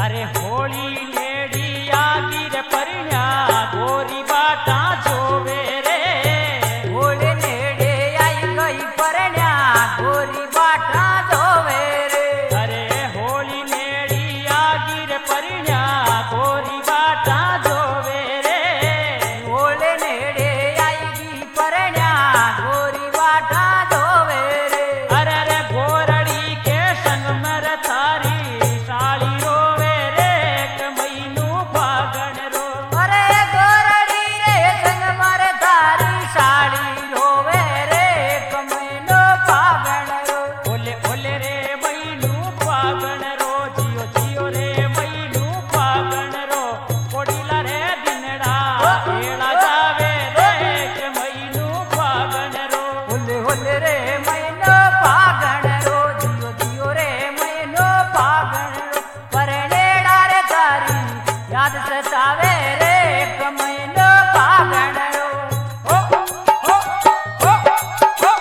अरे होली नेड़ी आगी रे परिण्या गोरी बाटा जोवे रे। होली नेड़े आई गई परिण्या गोरी बाटा जोवे रे। अरे होली नेड़ी आगी रे परिण्या गोरी बाटा जोवे रे। होली नेड़े आएगी परिण्या गोरी बाटा जोवे रे। अरे रे गोरड़ी के संग में रे थारी साली रोवे रे एक महीनू फागण रो। अरे गोरड़ी रे संग मारे थारी साड़ी रोवे रे एक महीनो फागण रो। ओले ओले रे महीनू फागण रो जियो जियो रे महीनू फागण रो। कोडीला रे दिनड़ा एड़ा जावे रे एक महीनू फागण रो। होले होले रे महीनो फागण रो जियो जियो रे महीनो फागण रो। परनेड़ा रे थारी याद सतावे रे एक महीनो फागण रो। ओ ओ ओ ओ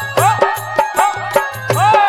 ओ ओ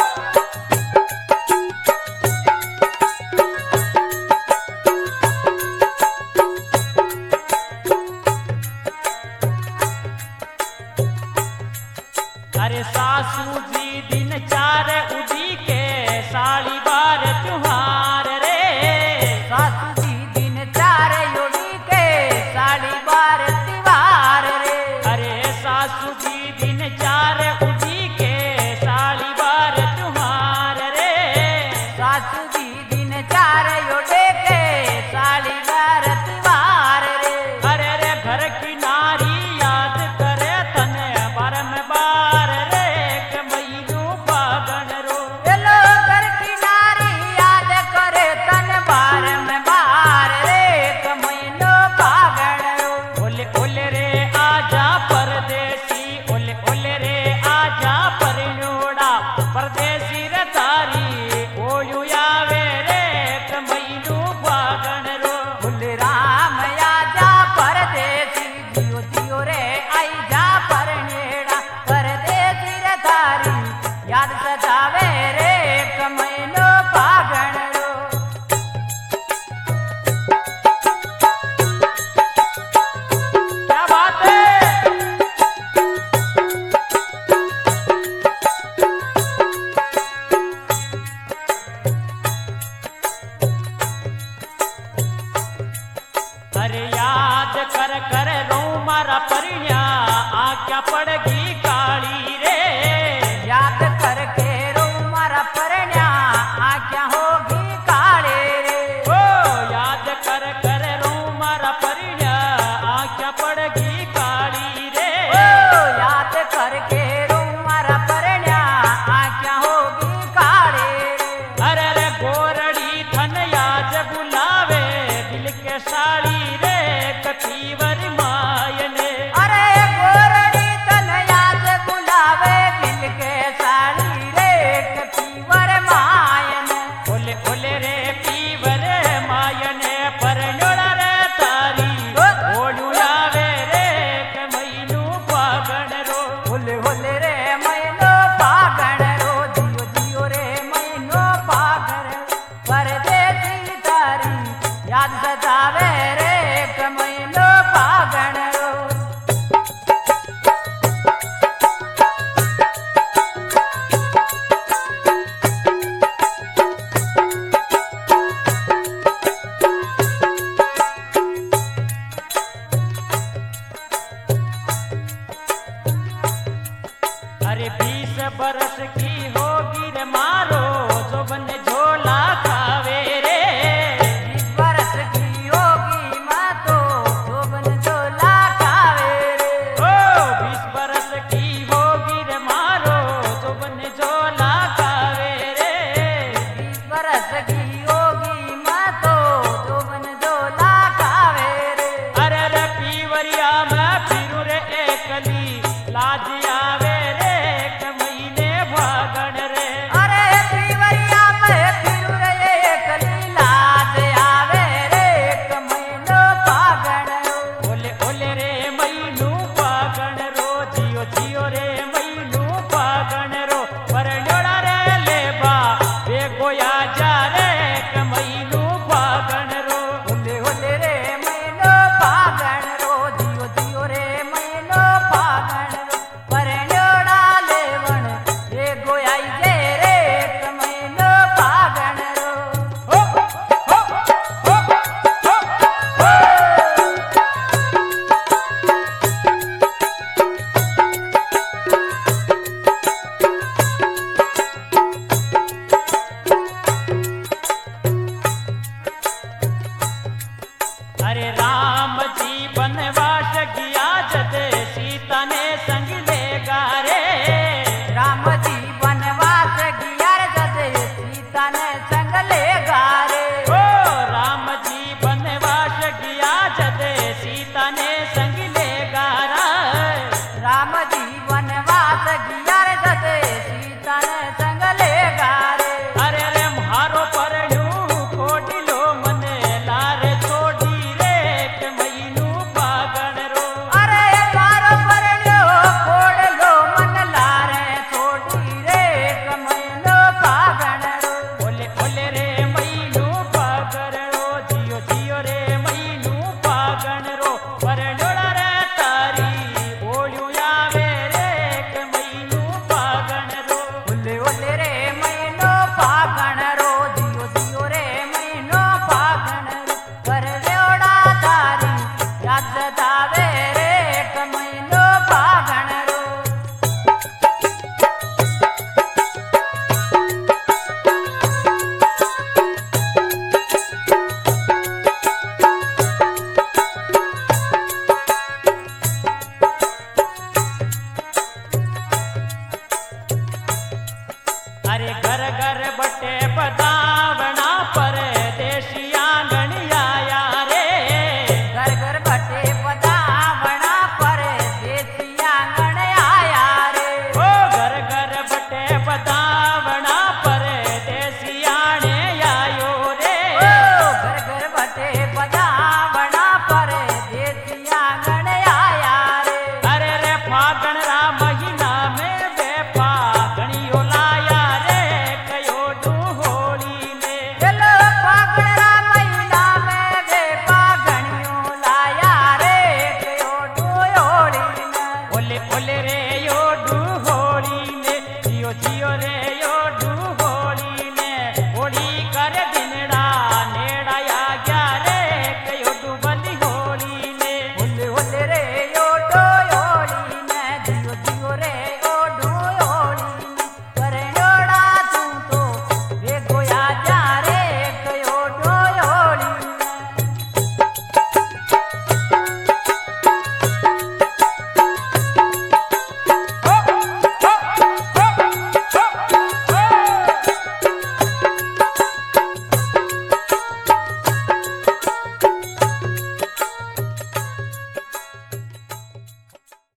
अरे सासू जी दिन चार उदी के साली बार त्योहार रे। सासू जी दिन चार योगी के साड़ी बार त्योहार रे। अरे सासू जी दिन चार उदी के साली बार त्योहार रे। सासू जी दिन चार योगे के साड़ी बार त्योहार रे। अरे रे घर की नारी याद करे तने बार में बार रे एक महीनू फागण रो। चलो घर की नारी याद करे तन बार में बार रे एक महीनो फागण रो। ओले ओले रे आजा परदेसी ओले ओले रे आजा परिणोड़ा परदेसी रे तारी ओयू आवे रे एक महीनू फागण रो। बोले राम आजा परदेसी जियो जियो रे आई जा परनेड़ा परदेसी रे थारी याद सतावे रे एक महीनो फागण रो। क्या बात है। अरे याद कर कर रो मारा परिण्या आज्ञा पड़गी काली रे। याद करके रो मारा परण्या आज्ञा होगी काले रे। ओ याद कर कर रो मारा परिण्या आज्ञा पड़गी काली रे। ओ याद करके रो मारा परण्या आज्ञा होगी काले रे। अरे रे गोरड़ी थन याद बुलावे दिल के साड़ी रे कतीवर मायने। अरे गोरड़ी तन याद बुलावे दिल के साड़ी रे कतीवर मायन। ओले ओले रे पीवर मायने परण्योड़ा रे तारी ओलू आवे रे एक महीनू फागण रो। होले होले रे महीनो फागण रो जियो जियो रे महीनो फागण। परदेसी तारी याद सतावे